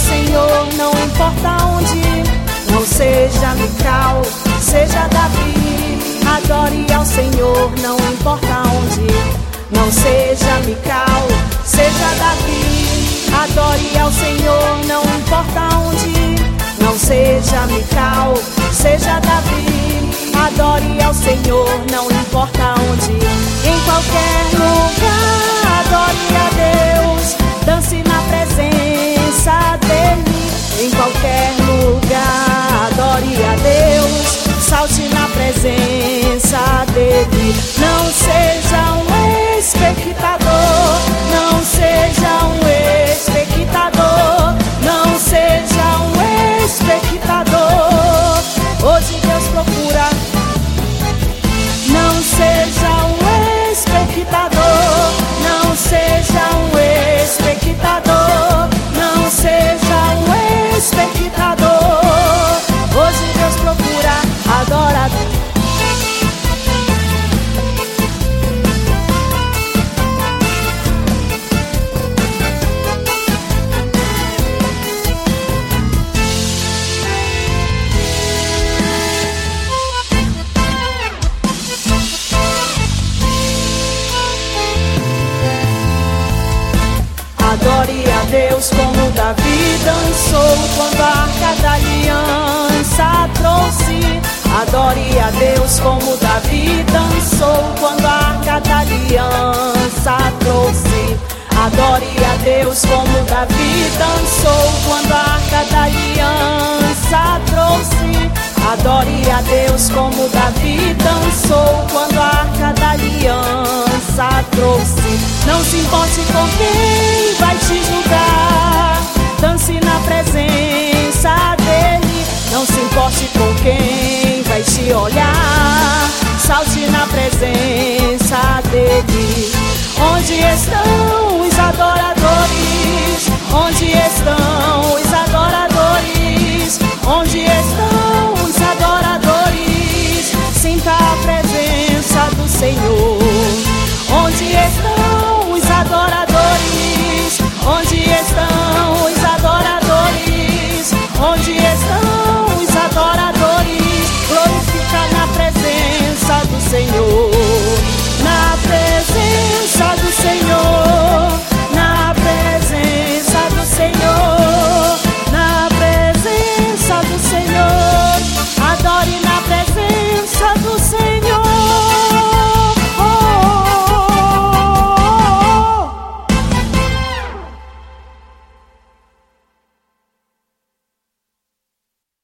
Senhor, não importa onde. Não seja Mical, seja Davi. Adore ao Senhor, não importa onde. Não seja Mical, seja Davi. Adore ao Senhor, não importa onde. Não seja Mical, seja Davi. Adore ao Senhor, não importa onde. Em qualquer lugar, adore a Deus. Dance na presença dEle. Em qualquer lugar, adore a Deus. Salte na presença dEle. Não seja um espectador. Não seja um espectador. Não seja um espectador. Hoje Deus procura. Não seja um espectador. Não seja um espectador. Não seja um espectador. Hoje Deus procura adorador. Adore a Deus como Davi dançou quando a arca da aliança trouxe. Adore a Deus como Davi dançou quando a arca da aliança trouxe. Adore a Deus como Davi dançou quando a arca da aliança trouxe. Adore a Deus como Davi dançou quando a arca da aliança trouxe. Não se importe com quem vai te julgar. Dance na presença dEle. Não se importe com quem vai te olhar. Salte na presença dEle. Onde estão